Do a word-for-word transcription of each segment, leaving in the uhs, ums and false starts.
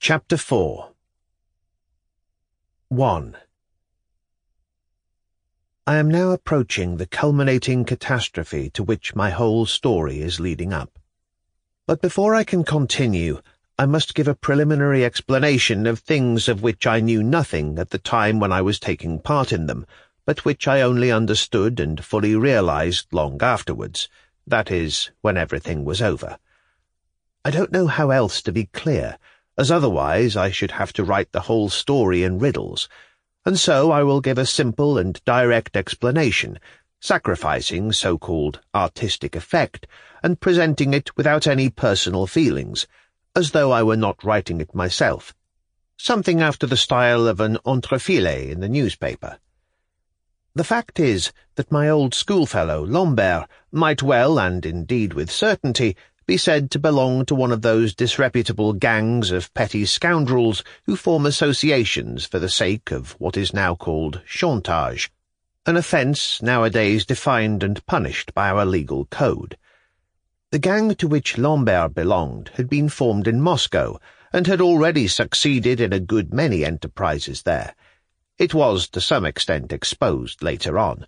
Chapter four. one. I am now approaching the culminating catastrophe to which my whole story is leading up. But before I can continue, I must give a preliminary explanation of things of which I knew nothing at the time when I was taking part in them, but which I only understood and fully realized long afterwards, that is, when everything was over. I don't know how else to be clear, as otherwise I should have to write the whole story in riddles, and so I will give a simple and direct explanation, sacrificing so-called artistic effect, and presenting it without any personal feelings, as though I were not writing it myself, something after the style of an entrefilet in the newspaper. The fact is that my old schoolfellow Lambert might well, and indeed with certainty, be said to belong to one of those disreputable gangs of petty scoundrels who form associations for the sake of what is now called chantage, an offence nowadays defined and punished by our legal code. The gang to which Lambert belonged had been formed in Moscow, and had already succeeded in a good many enterprises there. It was to some extent exposed later on.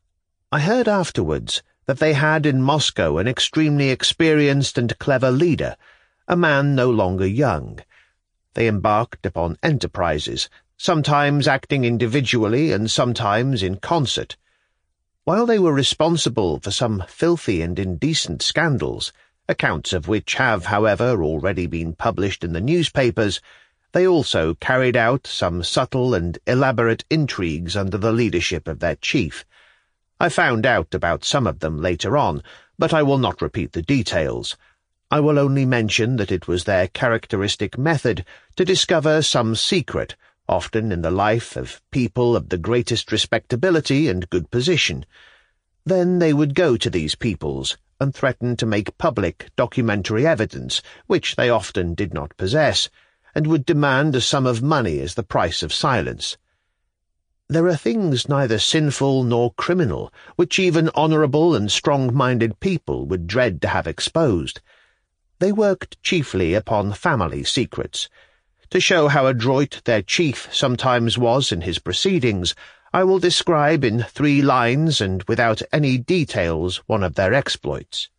I heard afterwards that they had in Moscow an extremely experienced and clever leader, a man no longer young. They embarked upon enterprises, sometimes acting individually and sometimes in concert. While they were responsible for some filthy and indecent scandals, accounts of which have, however, already been published in the newspapers, they also carried out some subtle and elaborate intrigues under the leadership of their chief. I found out about some of them later on, but I will not repeat the details. I will only mention that it was their characteristic method to discover some secret, often in the life of people of the greatest respectability and good position. Then they would go to these peoples and threaten to make public documentary evidence, which they often did not possess, and would demand a sum of money as the price of silence. There are things neither sinful nor criminal, which even honourable and strong-minded people would dread to have exposed. They worked chiefly upon family secrets. To show how adroit their chief sometimes was in his proceedings, I will describe in three lines and without any details one of their exploits.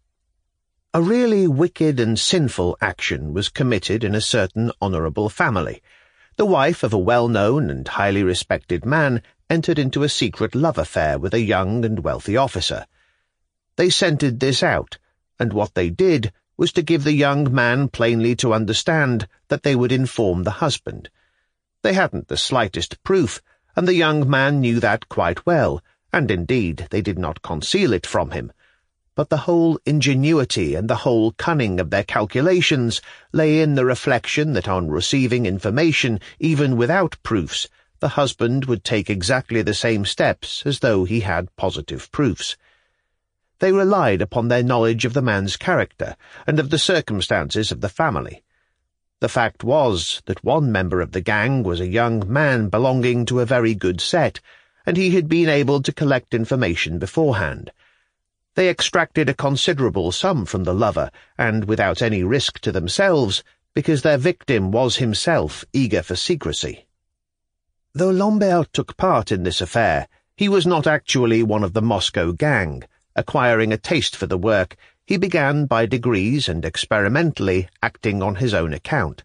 A really wicked and sinful action was committed in a certain honourable family. The wife of a well-known and highly respected man entered into a secret love affair with a young and wealthy officer. They scented this out, and what they did was to give the young man plainly to understand that they would inform the husband. They hadn't the slightest proof, and the young man knew that quite well, and indeed they did not conceal it from him. But the whole ingenuity and the whole cunning of their calculations lay in the reflection that on receiving information, even without proofs, the husband would take exactly the same steps as though he had positive proofs. They relied upon their knowledge of the man's character and of the circumstances of the family. The fact was that one member of the gang was a young man belonging to a very good set, and he had been able to collect information beforehand. They extracted a considerable sum from the lover, and without any risk to themselves, because their victim was himself eager for secrecy. Though Lambert took part in this affair, he was not actually one of the Moscow gang. Acquiring a taste for the work, he began by degrees and experimentally acting on his own account.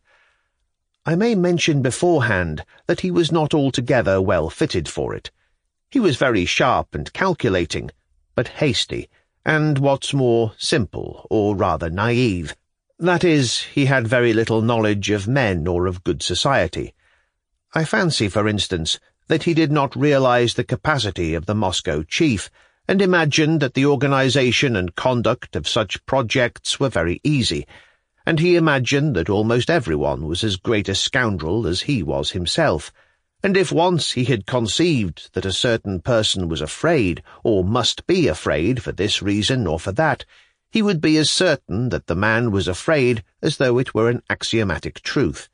I may mention beforehand that he was not altogether well fitted for it. He was very sharp and calculating, but hasty, and what's more, simple, or rather naive. That is, he had very little knowledge of men or of good society. I fancy, for instance, that he did not realize the capacity of the Moscow chief, and imagined that the organization and conduct of such projects were very easy, and he imagined that almost everyone was as great a scoundrel as he was himself, and if once he had conceived that a certain person was afraid, or must be afraid for this reason or for that, he would be as certain that the man was afraid as though it were an axiomatic truth.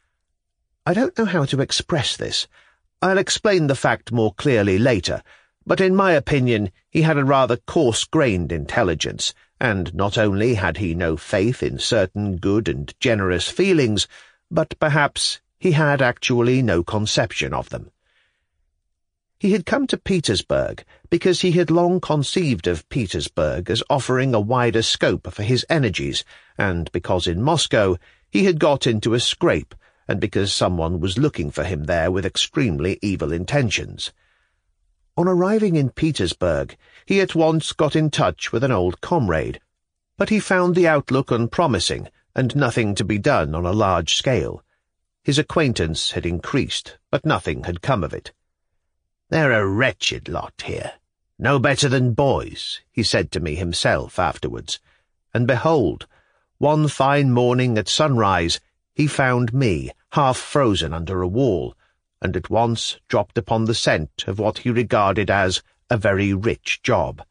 I don't know how to express this. I'll explain the fact more clearly later, but in my opinion he had a rather coarse-grained intelligence, and not only had he no faith in certain good and generous feelings, but perhaps he had actually no conception of them. He had come to Petersburg because he had long conceived of Petersburg as offering a wider scope for his energies, and because in Moscow he had got into a scrape, and because someone was looking for him there with extremely evil intentions. On arriving in Petersburg, he at once got in touch with an old comrade, but he found the outlook unpromising and nothing to be done on a large scale. His acquaintance had increased, but nothing had come of it. "They're a wretched lot here, no better than boys," he said to me himself afterwards, and behold, one fine morning at sunrise he found me half frozen under a wall, and at once dropped upon the scent of what he regarded as a very rich job.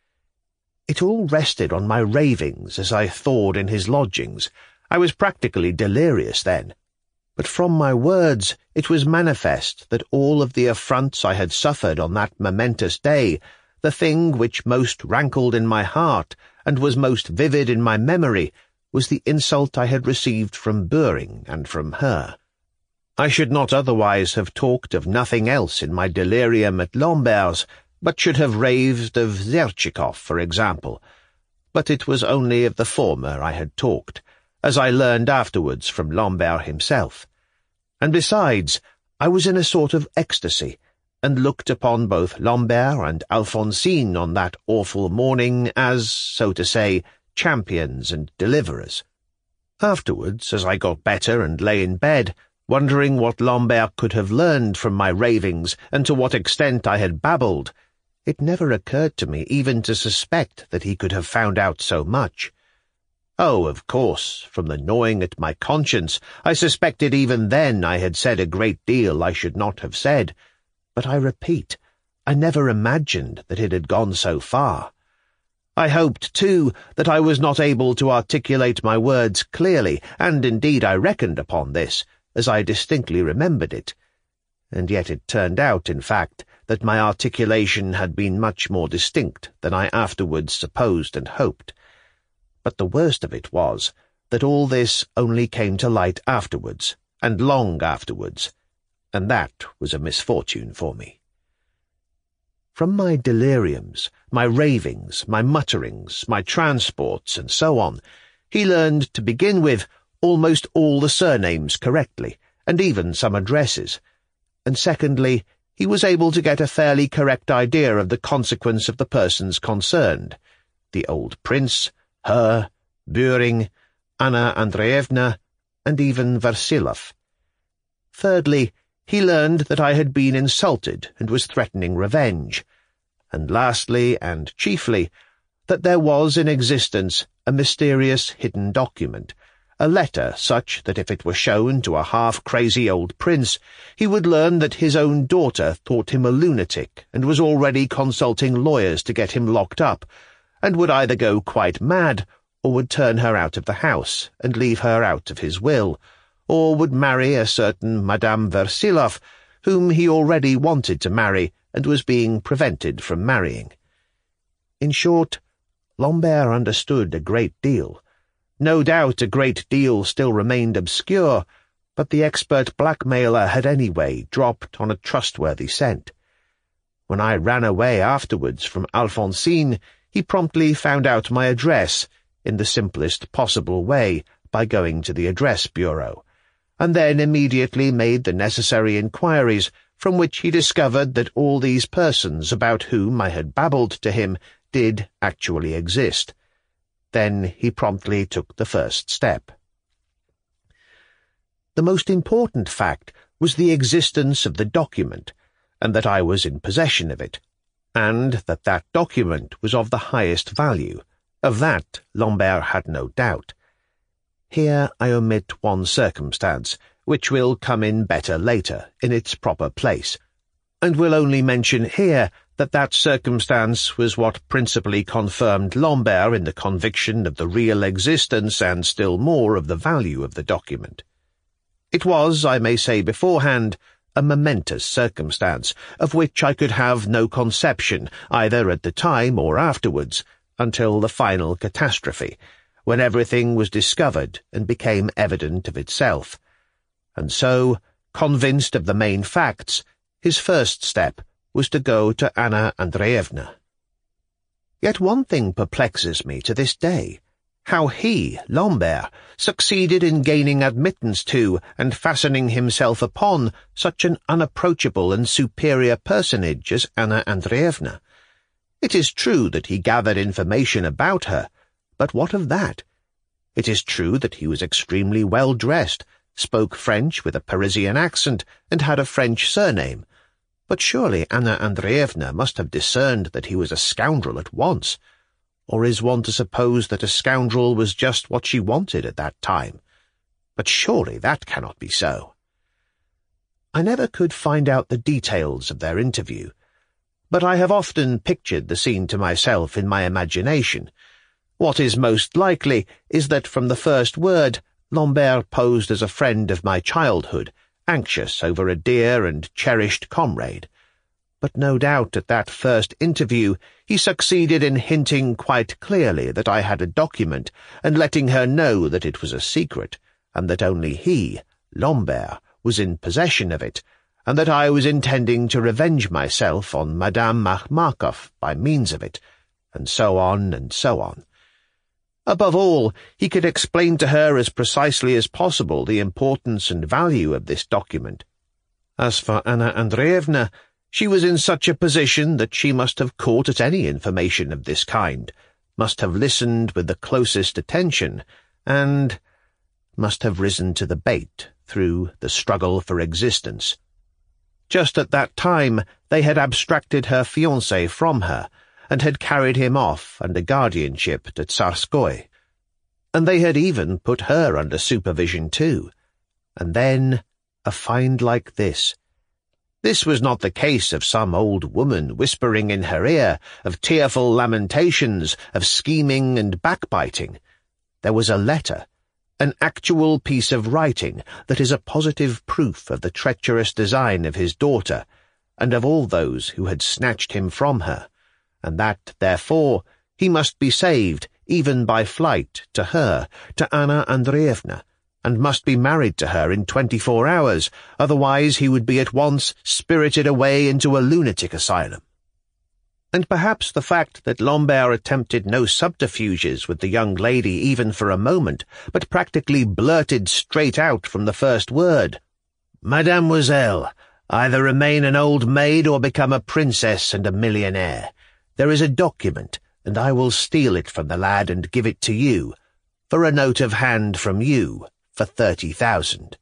It all rested on my ravings as I thawed in his lodgings. I was practically delirious then. But from my words it was manifest that all of the affronts I had suffered on that momentous day, the thing which most rankled in my heart and was most vivid in my memory, was the insult I had received from Böhring and from her. I should not otherwise have talked of nothing else in my delirium at Lambert's, but should have raved of Zherchikov, for example. But it was only of the former I had talked, as I learned afterwards from Lambert himself. And besides, I was in a sort of ecstasy, and looked upon both Lambert and Alphonsine on that awful morning as, so to say, champions and deliverers. Afterwards, as I got better and lay in bed, wondering what Lambert could have learned from my ravings and to what extent I had babbled, it never occurred to me even to suspect that he could have found out so much. Oh, of course, from the gnawing at my conscience, I suspected even then I had said a great deal I should not have said, but I repeat, I never imagined that it had gone so far. I hoped, too, that I was not able to articulate my words clearly, and indeed I reckoned upon this, as I distinctly remembered it. And yet it turned out, in fact, that my articulation had been much more distinct than I afterwards supposed and hoped. But the worst of it was that all this only came to light afterwards, and long afterwards, and that was a misfortune for me. From my deliriums, my ravings, my mutterings, my transports, and so on, he learned, to begin with, almost all the surnames correctly, and even some addresses, and secondly, he was able to get a fairly correct idea of the consequence of the persons concerned, the old prince, her, Böhring, Anna Andreevna, and even Versilov. Thirdly, he learned that I had been insulted and was threatening revenge, and lastly, and chiefly, that there was in existence a mysterious hidden document, a letter such that if it were shown to a half-crazy old prince, he would learn that his own daughter thought him a lunatic and was already consulting lawyers to get him locked up, and would either go quite mad, or would turn her out of the house and leave her out of his will, or would marry a certain Madame Versilov, whom he already wanted to marry and was being prevented from marrying. In short, Lambert understood a great deal. No doubt a great deal still remained obscure, but the expert blackmailer had anyway dropped on a trustworthy scent. When I ran away afterwards from Alphonsine, he promptly found out my address, in the simplest possible way, by going to the address bureau, and then immediately made the necessary inquiries, from which he discovered that all these persons about whom I had babbled to him did actually exist. Then he promptly took the first step. The most important fact was the existence of the document, and that I was in possession of it, and that that document was of the highest value. Of that Lambert had no doubt. Here I omit one circumstance, which will come in better later, in its proper place, and will only mention here that that circumstance was what principally confirmed Lambert in the conviction of the real existence and still more of the value of the document. It was, I may say beforehand, a momentous circumstance, of which I could have no conception, either at the time or afterwards, until the final catastrophe, when everything was discovered and became evident of itself. and so, convinced of the main facts, his first step was to go to Anna Andreevna. Yet one thing perplexes me to this day, how he, Lambert, succeeded in gaining admittance to and fastening himself upon such an unapproachable and superior personage as Anna Andreevna. It is true that he gathered information about her, but what of that? It is true that he was extremely well dressed, spoke French with a Parisian accent, and had a French surname. But surely Anna Andreevna must have discerned that he was a scoundrel at once. Or is one to suppose that a scoundrel was just what she wanted at that time? But surely that cannot be so. I never could find out the details of their interview, but I have often pictured the scene to myself in my imagination. What is most likely is that from the first word Lambert posed as a friend of my childhood, anxious over a dear and cherished comrade. But no doubt at that first interview he succeeded in hinting quite clearly that I had a document, and letting her know that it was a secret, and that only he, Lambert, was in possession of it, and that I was intending to revenge myself on Madame Makhmakov by means of it, and so on and so on. Above all, he could explain to her as precisely as possible the importance and value of this document. As for Anna Andreevna, she was in such a position that she must have caught at any information of this kind, must have listened with the closest attention, and must have risen to the bait through the struggle for existence. Just at that time they had abstracted her fiancé from her, and had carried him off under guardianship to Tsarskoye. And they had even put her under supervision too. And then a find like this. This was not the case of some old woman whispering in her ear, of tearful lamentations, of scheming and backbiting. There was a letter, an actual piece of writing that is a positive proof of the treacherous design of his daughter, and of all those who had snatched him from her, and that, therefore, he must be saved, even by flight, to her, to Anna Andreevna, and must be married to her in twenty-four hours, otherwise he would be at once spirited away into a lunatic asylum. And perhaps the fact that Lambert attempted no subterfuges with the young lady even for a moment, but practically blurted straight out from the first word, "Mademoiselle, either remain an old maid or become a princess and a millionaire. There is a document, and I will steal it from the lad and give it to you, for a note of hand from you, for thirty thousand.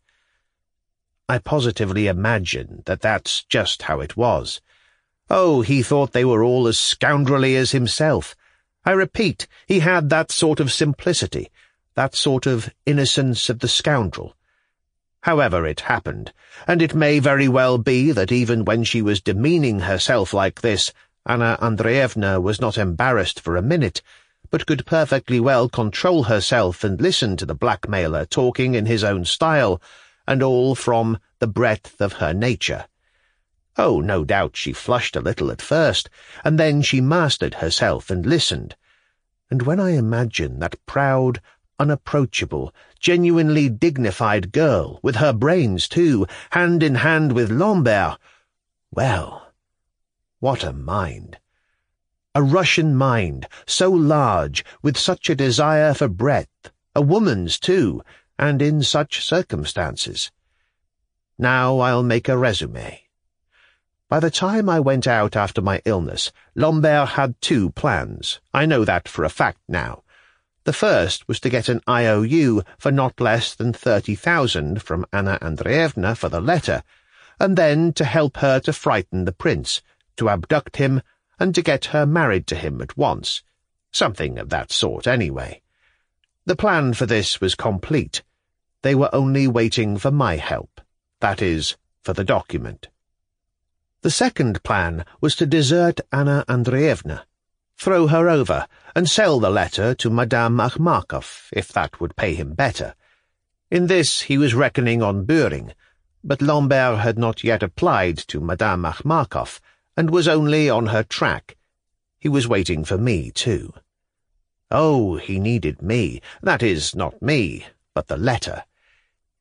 I positively imagine that that's just how it was. Oh, he thought they were all as scoundrelly as himself. I repeat, he had that sort of simplicity, that sort of innocence of the scoundrel. However it happened, and it may very well be that even when she was demeaning herself like this, Anna Andreevna was not embarrassed for a minute, but could perfectly well control herself and listen to the blackmailer talking in his own style, and all from the breadth of her nature. Oh, no doubt she flushed a little at first, and then she mastered herself and listened. And when I imagine that proud, unapproachable, genuinely dignified girl, with her brains too, hand in hand with Lambert, well, what a mind! A Russian mind, so large, with such a desire for breadth, a woman's too, and in such circumstances. Now I'll make a resume. By the time I went out after my illness, Lambert had two plans. I know that for a fact now. The first was to get an I O U for not less than thirty thousand from Anna Andreevna for the letter, and then to help her to frighten the prince, to abduct him, and to get her married to him at once. Something of that sort, anyway. The plan for this was complete. They were only waiting for my help, that is, for the document. The second plan was to desert Anna Andreevna, throw her over, and sell the letter to Madame Makhmakov, if that would pay him better. In this he was reckoning on Böhring, but Lambert had not yet applied to Madame Makhmakov, and was only on her track. He was waiting for me, too. Oh, he needed me, that is, not me, but the letter.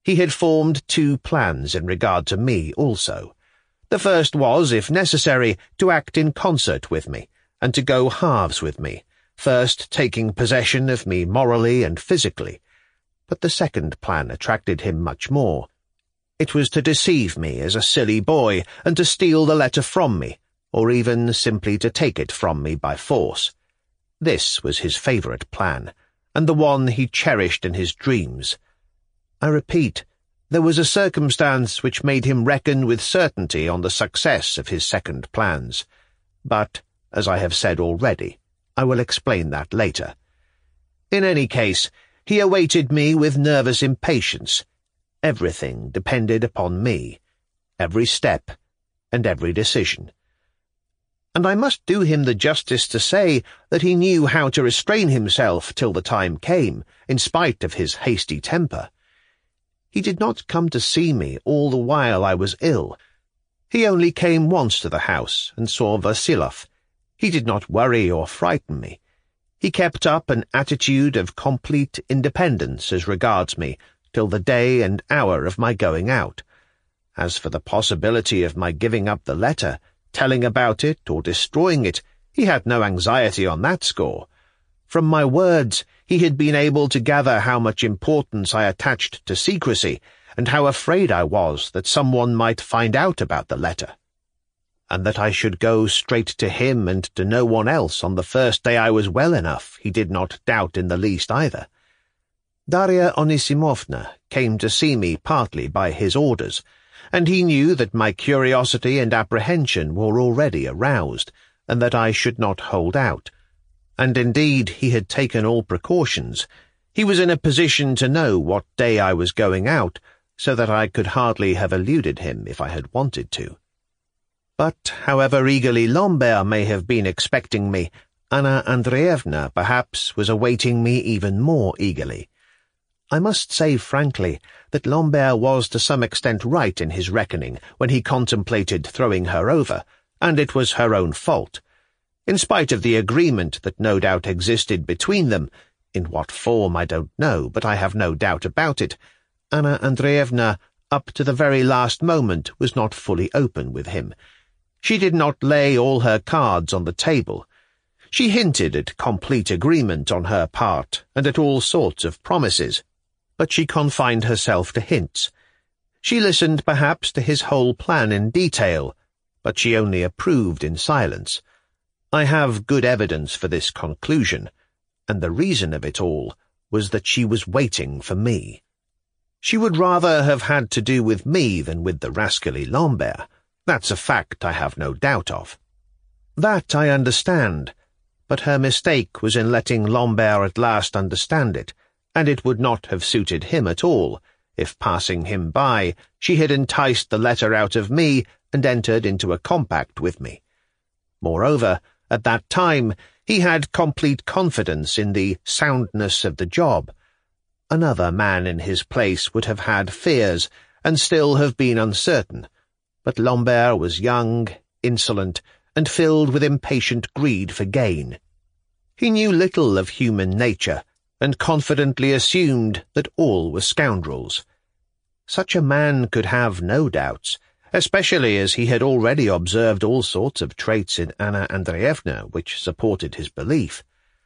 He had formed two plans in regard to me also. The first was, if necessary, to act in concert with me, and to go halves with me, first taking possession of me morally and physically. But the second plan attracted him much more. It was to deceive me as a silly boy, and to steal the letter from me, or even simply to take it from me by force. This was his favourite plan, and the one he cherished in his dreams. I repeat, there was a circumstance which made him reckon with certainty on the success of his second plans. But, as I have said already, I will explain that later. In any case, he awaited me with nervous impatience. Everything depended upon me, every step and every decision. And I must do him the justice to say that he knew how to restrain himself till the time came, in spite of his hasty temper. He did not come to see me all the while I was ill. He only came once to the house and saw Versilov. He did not worry or frighten me. He kept up an attitude of complete independence as regards me till the day and hour of my going out. As for the possibility of my giving up the letter, telling about it, or destroying it, he had no anxiety on that score. From my words, he had been able to gather how much importance I attached to secrecy, and how afraid I was that someone might find out about the letter, and that I should go straight to him and to no one else on the first day I was well enough, he did not doubt in the least either. Darya Onisimovna came to see me partly by his orders, and he knew that my curiosity and apprehension were already aroused, and that I should not hold out. And indeed he had taken all precautions. He was in a position to know what day I was going out, so that I could hardly have eluded him if I had wanted to. But however eagerly Lambert may have been expecting me, Anna Andreevna perhaps was awaiting me even more eagerly. I must say frankly that Lambert was to some extent right in his reckoning when he contemplated throwing her over, and it was her own fault. In spite of the agreement that no doubt existed between them, in what form I don't know, but I have no doubt about it, Anna Andreevna, up to the very last moment, was not fully open with him. She did not lay all her cards on the table. She hinted at complete agreement on her part, and at all sorts of promises, but she confined herself to hints. She listened perhaps to his whole plan in detail, but she only approved in silence. I have good evidence for this conclusion, and the reason of it all was that she was waiting for me. She would rather have had to do with me than with the rascally Lambert. That's a fact I have no doubt of. That I understand, but her mistake was in letting Lambert at last understand it, and it would not have suited him at all if, passing him by, she had enticed the letter out of me and entered into a compact with me. Moreover, at that time, he had complete confidence in the soundness of the job. Another man in his place would have had fears, and still have been uncertain, but Lambert was young, insolent, and filled with impatient greed for gain. He knew little of human nature, and confidently assumed that all were scoundrels. Such a man could have no doubts, especially as he had already observed all sorts of traits in Anna Andreevna which supported his belief.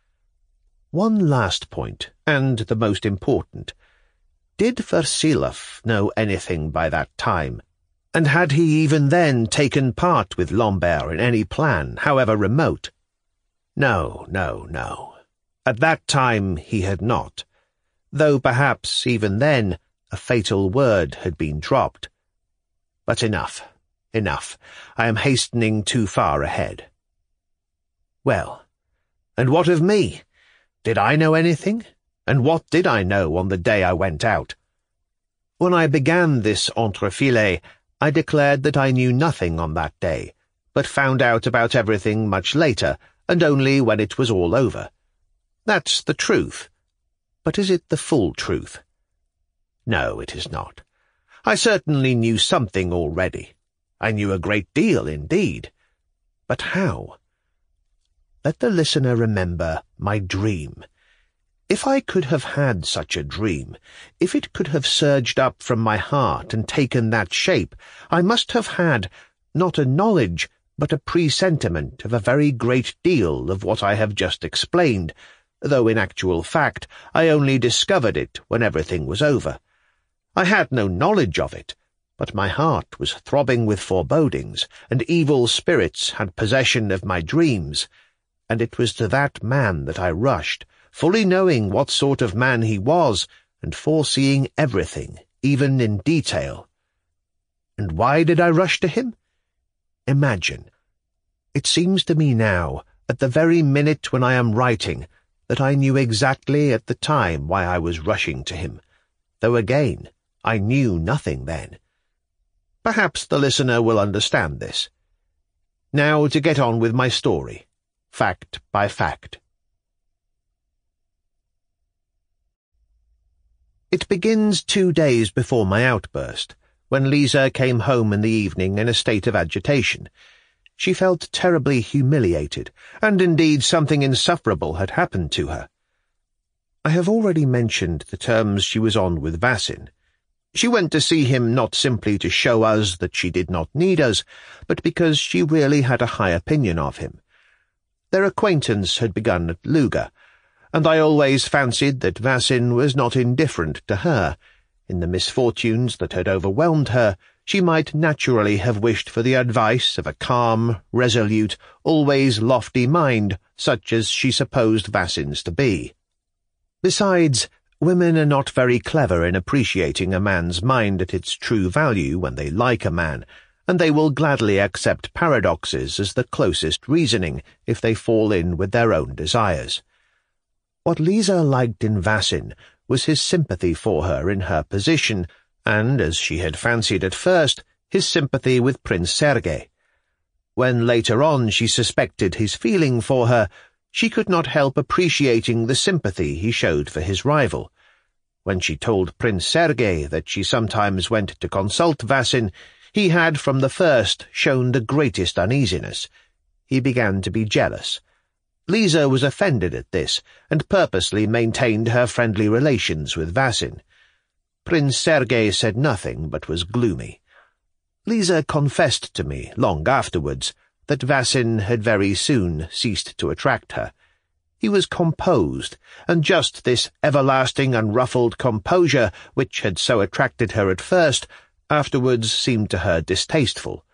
One last point, and the most important. Did Versilov know anything by that time, and had he even then taken part with Lambert in any plan, however remote? No, no, no. At that time he had not, though perhaps even then a fatal word had been dropped. But enough, enough. I am hastening too far ahead. Well, and what of me? Did I know anything? And what did I know on the day I went out? When I began this entrefilet, I declared that I knew nothing on that day, but found out about everything much later, and only when it was all over. That's the truth. But is it the full truth? No, it is not. I certainly knew something already. I knew a great deal indeed. But how? Let the listener remember my dream. If I could have had such a dream, if it could have surged up from my heart and taken that shape, I must have had, not a knowledge, but a presentiment of a very great deal of what I have just explained, though in actual fact I only discovered it when everything was over. I had no knowledge of it, but my heart was throbbing with forebodings, and evil spirits had possession of my dreams, and it was to that man that I rushed, fully knowing what sort of man he was, and foreseeing everything, even in detail. And why did I rush to him? Imagine. It seems to me now, at the very minute when I am writing, that I knew exactly at the time why I was rushing to him, though again, I knew nothing then. Perhaps the listener will understand this. Now to get on with my story, fact by fact. It begins two days before my outburst, when Lisa came home in the evening in a state of agitation. She felt terribly humiliated, and indeed something insufferable had happened to her. I have already mentioned the terms she was on with Vasin. She went to see him not simply to show us that she did not need us, but because she really had a high opinion of him. Their acquaintance had begun at Luga, and I always fancied that Vasin was not indifferent to her. In the misfortunes that had overwhelmed her, she might naturally have wished for the advice of a calm, resolute, always lofty mind, such as she supposed Vasin's to be. Besides, women are not very clever in appreciating a man's mind at its true value when they like a man, and they will gladly accept paradoxes as the closest reasoning if they fall in with their own desires. What Lisa liked in Vasin was his sympathy for her in her position, and, as she had fancied at first, his sympathy with Prince Sergei. When later on she suspected his feeling for her, she could not help appreciating the sympathy he showed for his rival. When she told Prince Sergei that she sometimes went to consult Vasin, he had from the first shown the greatest uneasiness. He began to be jealous. Lisa was offended at this, and purposely maintained her friendly relations with Vasin. Prince Sergei said nothing, but was gloomy. Lisa confessed to me, long afterwards, that Vasin had very soon ceased to attract her. He was composed, and just this everlasting unruffled composure, which had so attracted her at first, afterwards seemed to her distasteful.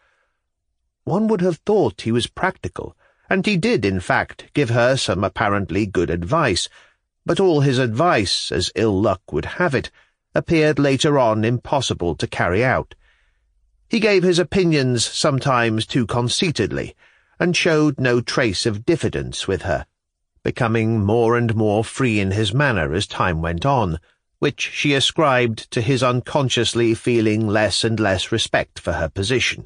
One would have thought he was practical, and he did, in fact, give her some apparently good advice, but all his advice, as ill luck would have it, appeared later on impossible to carry out. He gave his opinions sometimes too conceitedly, and showed no trace of diffidence with her, becoming more and more free in his manner as time went on, which she ascribed to his unconsciously feeling less and less respect for her position.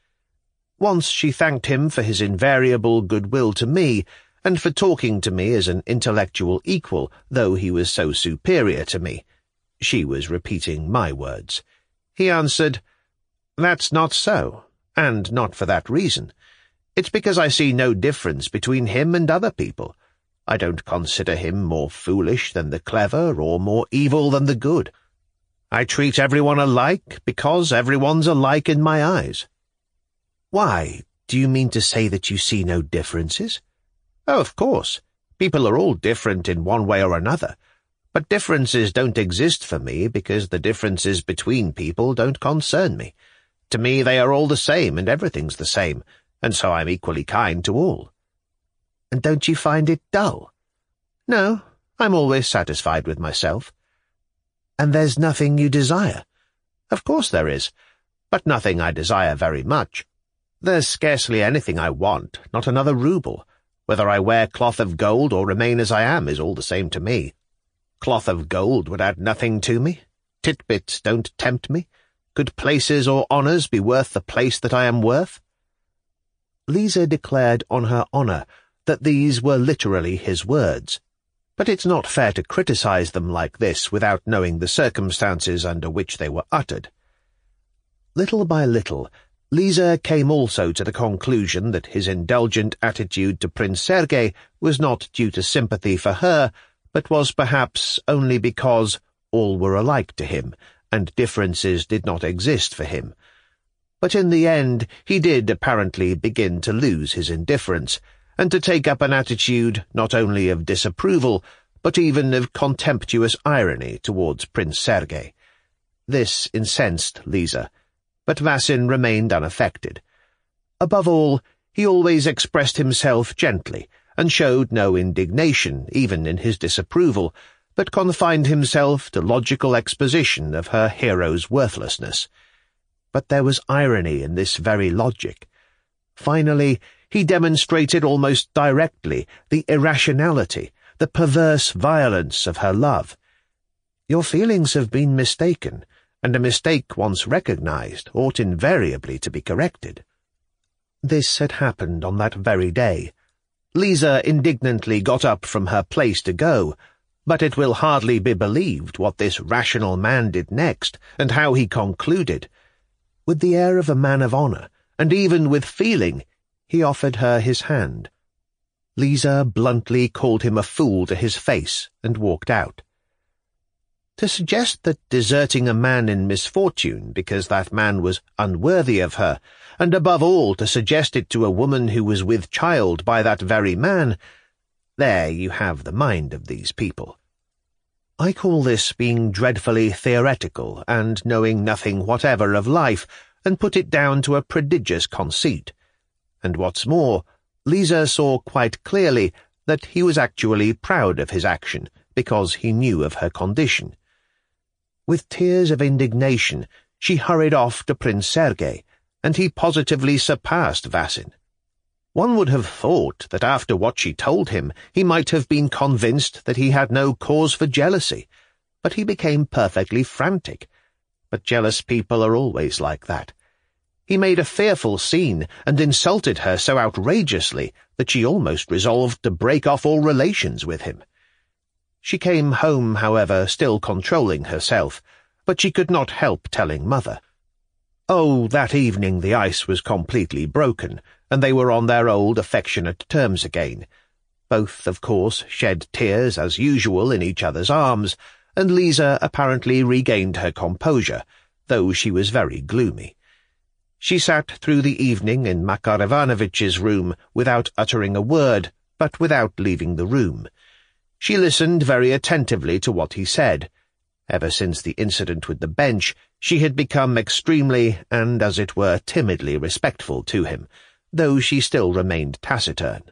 Once she thanked him for his invariable goodwill to me, and for talking to me as an intellectual equal, though he was so superior to me. She was repeating my words. He answered, "That's not so, and not for that reason. It's because I see no difference between him and other people. I don't consider him more foolish than the clever, or more evil than the good. I treat everyone alike because everyone's alike in my eyes." "Why, do you mean to say that you see no differences?" "Oh, of course. People are all different in one way or another. But differences don't exist for me because the differences between people don't concern me. To me they are all the same, and everything's the same, and so I'm equally kind to all." "And don't you find it dull?" "No, I'm always satisfied with myself." "And there's nothing you desire?" "Of course there is, but nothing I desire very much. There's scarcely anything I want, not another rouble. Whether I wear cloth of gold or remain as I am is all the same to me. Cloth of gold would add nothing to me. Titbits don't tempt me. Could places or honours be worth the place that I am worth?" Lisa declared on her honour that these were literally his words, but it's not fair to criticize them like this without knowing the circumstances under which they were uttered. Little by little, Lisa came also to the conclusion that his indulgent attitude to Prince Sergei was not due to sympathy for her, but was perhaps only because all were alike to him, and differences did not exist for him. But in the end he did apparently begin to lose his indifference, and to take up an attitude not only of disapproval, but even of contemptuous irony towards Prince Sergei. This incensed Lisa, but Vasin remained unaffected. Above all, he always expressed himself gently, and showed no indignation even in his disapproval, but confined himself to logical exposition of her hero's worthlessness. But there was irony in this very logic. Finally, he demonstrated almost directly the irrationality, the perverse violence of her love. Your feelings have been mistaken, and a mistake once recognized ought invariably to be corrected. This had happened on that very day. Lisa indignantly got up from her place to go, but it will hardly be believed what this rational man did next, and how he concluded. With the air of a man of honour, and even with feeling, he offered her his hand. Lisa bluntly called him a fool to his face, and walked out. To suggest that deserting a man in misfortune because that man was unworthy of her, and above all to suggest it to a woman who was with child by that very man, there you have the mind of these people. I call this being dreadfully theoretical and knowing nothing whatever of life, and put it down to a prodigious conceit. And what's more, Lisa saw quite clearly that he was actually proud of his action, because he knew of her condition. With tears of indignation, she hurried off to Prince Sergei, and he positively surpassed Vasin. One would have thought that after what she told him, he might have been convinced that he had no cause for jealousy, but he became perfectly frantic. But jealous people are always like that. He made a fearful scene, and insulted her so outrageously that she almost resolved to break off all relations with him. She came home, however, still controlling herself, but she could not help telling Mother. Oh, that evening the ice was completely broken, and they were on their old affectionate terms again. Both, of course, shed tears as usual in each other's arms, and Lisa apparently regained her composure, though she was very gloomy. She sat through the evening in Makar Ivanovitch's room without uttering a word, but without leaving the room. She listened very attentively to what he said. Ever since the incident with the bench, she had become extremely, and as it were timidly, respectful to him, though she still remained taciturn.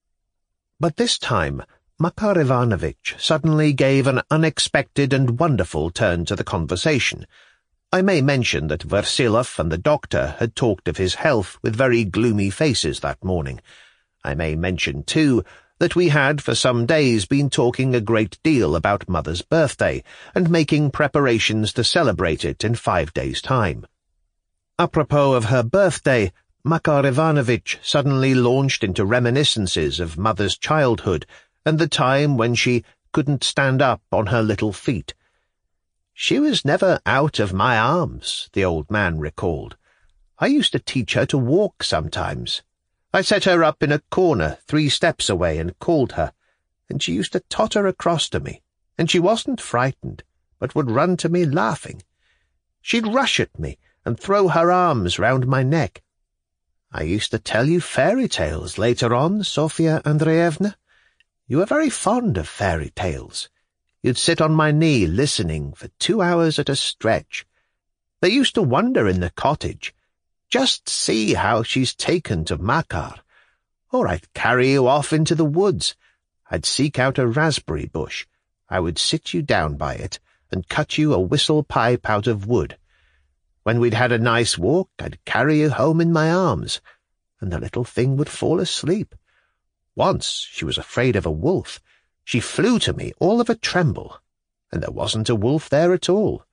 But this time Makar Ivanovitch suddenly gave an unexpected and wonderful turn to the conversation. I may mention that Versilov and the doctor had talked of his health with very gloomy faces that morning. I may mention, too, that we had for some days been talking a great deal about Mother's birthday, and making preparations to celebrate it in five days' time. Apropos of her birthday, Makar Ivanovitch suddenly launched into reminiscences of Mother's childhood, and the time when she couldn't stand up on her little feet. She was never out of my arms, the old man recalled. I used to teach her to walk sometimes. I set her up in a corner three steps away and called her, and she used to totter across to me, and she wasn't frightened, but would run to me laughing. She'd rush at me and throw her arms round my neck. I used to tell you fairy tales later on, Sofia Andreevna. You were very fond of fairy tales. You'd sit on my knee listening for two hours at a stretch. They used to wonder in the cottage, just see how she's taken to Makar. Or I'd carry you off into the woods. I'd seek out a raspberry bush. I would sit you down by it and cut you a whistle pipe out of wood. When we'd had a nice walk, I'd carry you home in my arms, and the little thing would fall asleep. Once she was afraid of a wolf. She flew to me all of a tremble, and there wasn't a wolf there at all.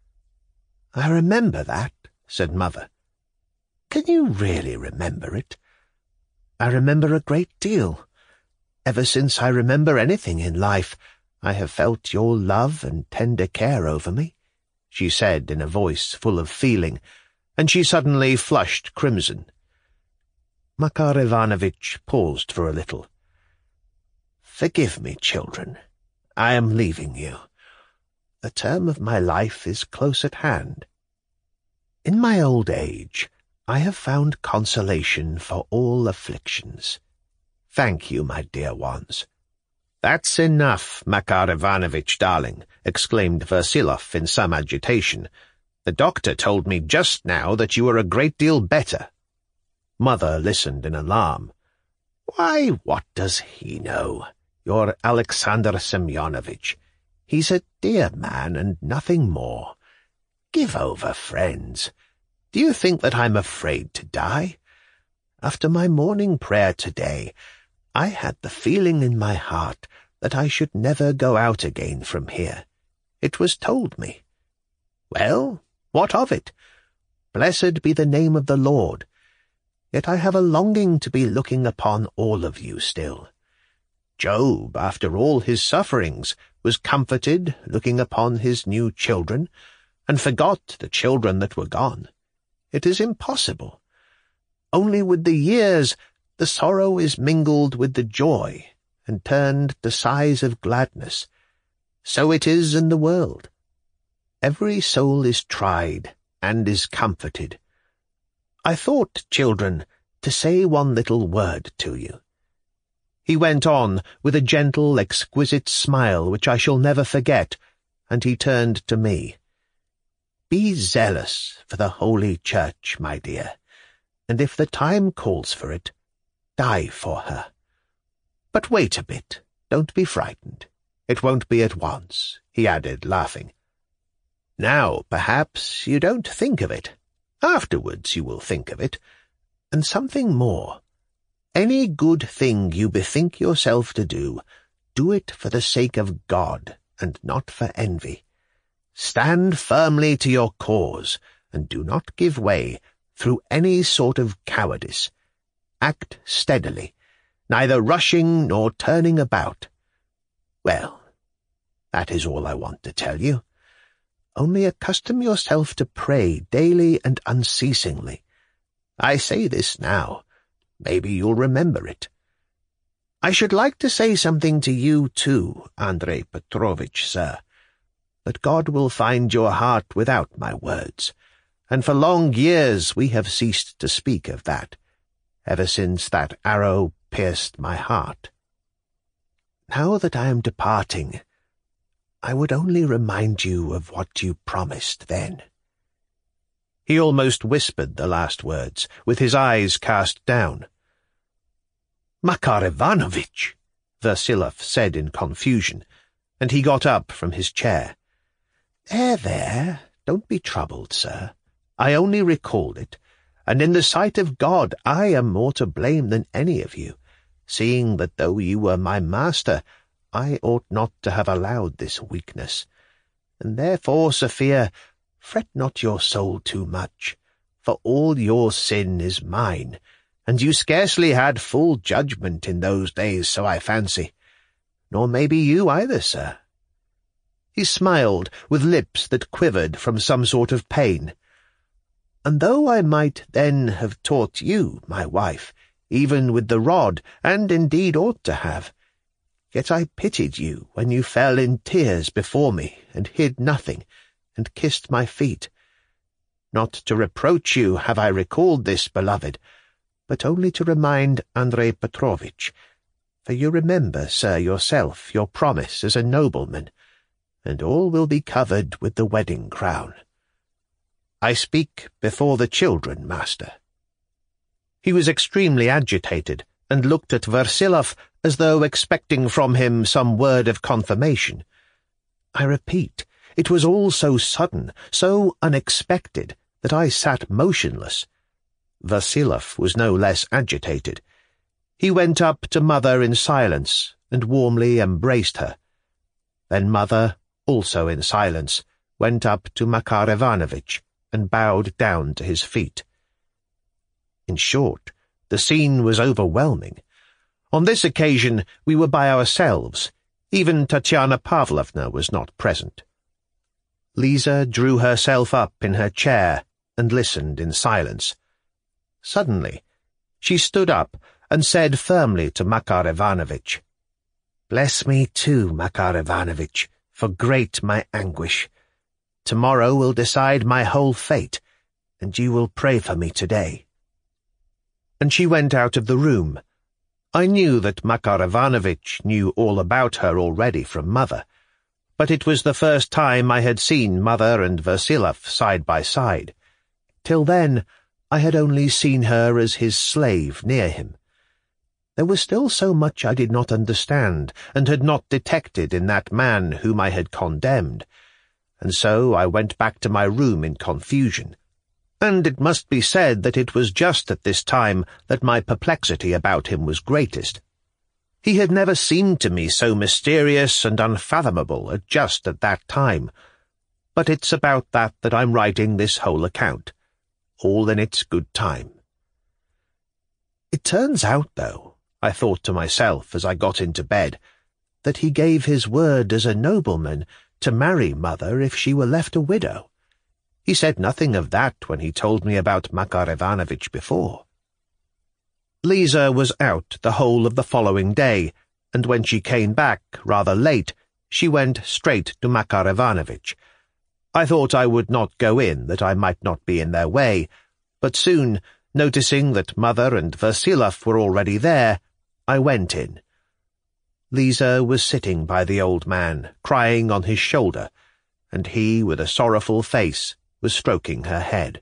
I remember that, said Mother. Can you really remember it? I remember a great deal. Ever since I remember anything in life, I have felt your love and tender care over me, she said in a voice full of feeling, and she suddenly flushed crimson. Makar Ivanovitch paused for a little. Forgive me, children. I am leaving you. The term of my life is close at hand. In my old age, I have found consolation for all afflictions. Thank you, my dear ones." "That's enough, Makar Ivanovitch, darling," exclaimed Versilov in some agitation. "The doctor told me just now that you are a great deal better." Mother listened in alarm. "Why, what does he know? Your Alexander Semyonovitch. He's a dear man and nothing more. Give over, friends. Do you think that I'm afraid to die? After my morning prayer today, I had the feeling in my heart that I should never go out again from here. It was told me. Well, what of it? Blessed be the name of the Lord. Yet I have a longing to be looking upon all of you still. Job, after all his sufferings, was comforted looking upon his new children, and forgot the children that were gone. It is impossible. Only with the years the sorrow is mingled with the joy, and turned to sighs of gladness. So it is in the world. Every soul is tried, and is comforted. I thought, children, to say one little word to you." He went on, with a gentle, exquisite smile which I shall never forget, and he turned to me. "Be zealous for the Holy Church, my dear, and if the time calls for it, die for her. But wait a bit, don't be frightened. It won't be at once," he added, laughing. "Now, perhaps, you don't think of it. Afterwards you will think of it. And something more. Any good thing you bethink yourself to do, do it for the sake of God, and not for envy. Stand firmly to your cause, and do not give way through any sort of cowardice. Act steadily, neither rushing nor turning about. Well, that is all I want to tell you. Only accustom yourself to pray daily and unceasingly. I say this now. Maybe you'll remember it. I should like to say something to you, too, Andrei Petrovitch, sir. But God will find your heart without my words, and for long years we have ceased to speak of that, ever since that arrow pierced my heart. Now that I am departing, I would only remind you of what you promised then." He almost whispered the last words, with his eyes cast down. "Makar Ivanovitch!" Versilov said in confusion, and he got up from his chair. "There, there, don't be troubled, sir. I only recalled it, and in the sight of God I am more to blame than any of you, seeing that though you were my master, I ought not to have allowed this weakness. And therefore, Sophia, fret not your soul too much, for all your sin is mine, and you scarcely had full judgment in those days, so I fancy. Nor maybe you either, sir." He smiled with lips that quivered from some sort of pain. "And though I might then have taught you, my wife, even with the rod, and indeed ought to have, yet I pitied you when you fell in tears before me, and hid nothing, and kissed my feet. Not to reproach you have I recalled this, beloved, but only to remind Andrei Petrovitch, for you remember, sir, yourself, your promise as a nobleman, and all will be covered with the wedding crown. I speak before the children, master." He was extremely agitated, and looked at Versilov as though expecting from him some word of confirmation. I repeat, it was all so sudden, so unexpected, that I sat motionless. Versilov was no less agitated. He went up to Mother in silence, and warmly embraced her. Then Mother, also in silence, went up to Makar Ivanovitch, and bowed down to his feet. In short, the scene was overwhelming. On this occasion we were by ourselves. Even Tatiana Pavlovna was not present. Lisa drew herself up in her chair and listened in silence. Suddenly, she stood up and said firmly to Makar Ivanovitch, Bless me too, Makar Ivanovitch, for great my anguish. Tomorrow will decide my whole fate, and you will pray for me today." And she went out of the room. I knew that Makar Ivanovitch knew all about her already from Mother, but it was the first time I had seen Mother and Versilov side by side. Till then, I had only seen her as his slave near him. There was still so much I did not understand and had not detected in that man whom I had condemned, and so I went back to my room in confusion. And it must be said that it was just at this time that my perplexity about him was greatest. He had never seemed to me so mysterious and unfathomable at just at that time, but it's about that that I'm writing this whole account, all in its good time. It turns out, though, I thought to myself as I got into bed, that he gave his word as a nobleman to marry Mother if she were left a widow. He said nothing of that when he told me about Makar Ivanovitch before. Lisa was out the whole of the following day, and when she came back, rather late, she went straight to Makar Ivanovitch. I thought I would not go in, that I might not be in their way, but soon, noticing that Mother and Versilov were already there, I went in. Lisa was sitting by the old man, crying on his shoulder, and he, with a sorrowful face, was stroking her head.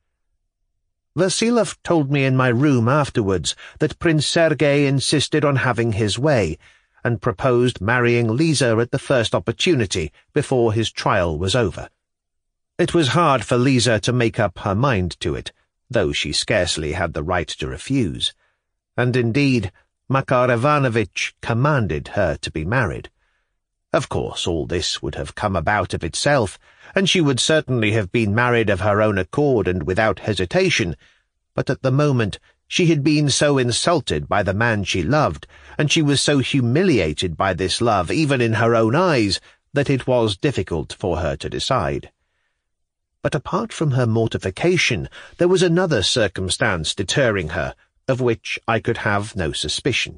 Versilov told me in my room afterwards that Prince Sergei insisted on having his way, and proposed marrying Lisa at the first opportunity before his trial was over. It was hard for Lisa to make up her mind to it, though she scarcely had the right to refuse, and indeed Makar Ivanovitch commanded her to be married. Of course all this would have come about of itself, and she would certainly have been married of her own accord and without hesitation, but at the moment she had been so insulted by the man she loved, and she was so humiliated by this love, even in her own eyes, that it was difficult for her to decide. But apart from her mortification, there was another circumstance deterring her, of which I could have no suspicion.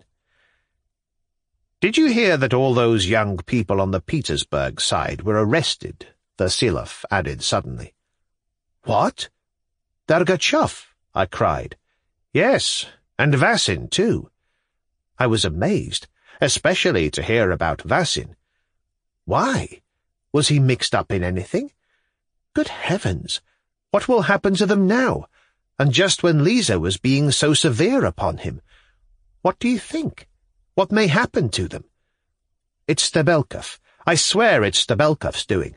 "Did you hear that all those young people on the Petersburg side were arrested?" Versilov added suddenly. "What? Dergachev?" I cried. "Yes, and Vasin, too." I was amazed, especially to hear about Vasin. Why? Was he mixed up in anything? Good heavens! What will happen to them now? And just when Lisa was being so severe upon him. What do you think? What may happen to them? It's Stabelkov. I swear it's Stabelkov's doing.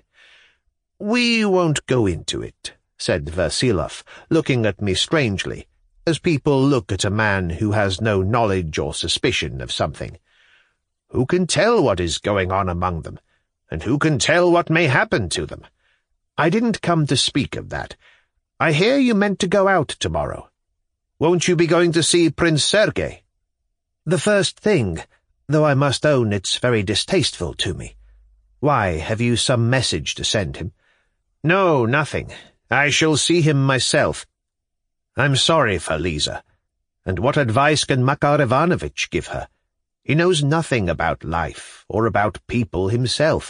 "We won't go into it," said Versilov, looking at me strangely, as people look at a man who has no knowledge or suspicion of something. "Who can tell what is going on among them, and who can tell what may happen to them? I didn't come to speak of that. I hear you meant to go out tomorrow. Won't you be going to see Prince Sergei?" "The first thing, though I must own it's very distasteful to me. Why, have you some message to send him?" "No, nothing. I shall see him myself. I'm sorry for Lisa. And what advice can Makar Ivanovitch give her? He knows nothing about life, or about people himself.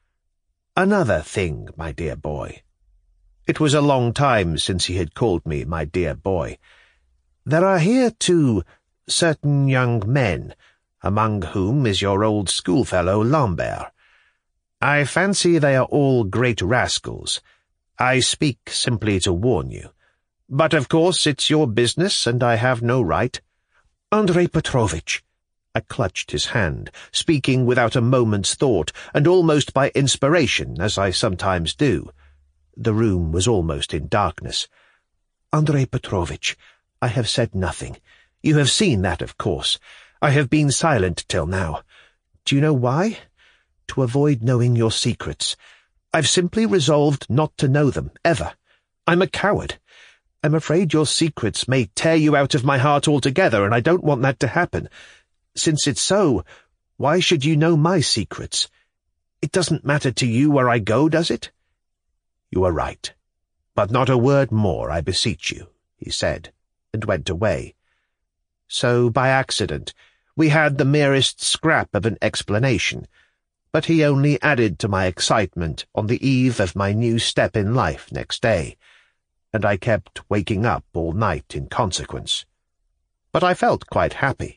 Another thing, my dear boy." It was a long time since he had called me my dear boy. "There are here, too, certain young men, among whom is your old schoolfellow Lambert. I fancy they are all great rascals. I speak simply to warn you. But of course it's your business, and I have no right." "Andrei Petrovitch!" I clutched his hand, speaking without a moment's thought, and almost by inspiration, as I sometimes do. The room was almost in darkness. "Andrei Petrovitch, I have said nothing. You have seen that, of course. I have been silent till now. Do you know why? To avoid knowing your secrets. I've simply resolved not to know them, ever. I'm a coward. I'm afraid your secrets may tear you out of my heart altogether, and I don't want that to happen. Since it's so, why should you know my secrets? It doesn't matter to you where I go, does it?" "You are right. But not a word more, I beseech you," he said, and went away. So, by accident, We had the merest scrap of an explanation, but he only added to my excitement on the eve of my new step in life next day, and I kept waking up all night in consequence. But I felt quite happy.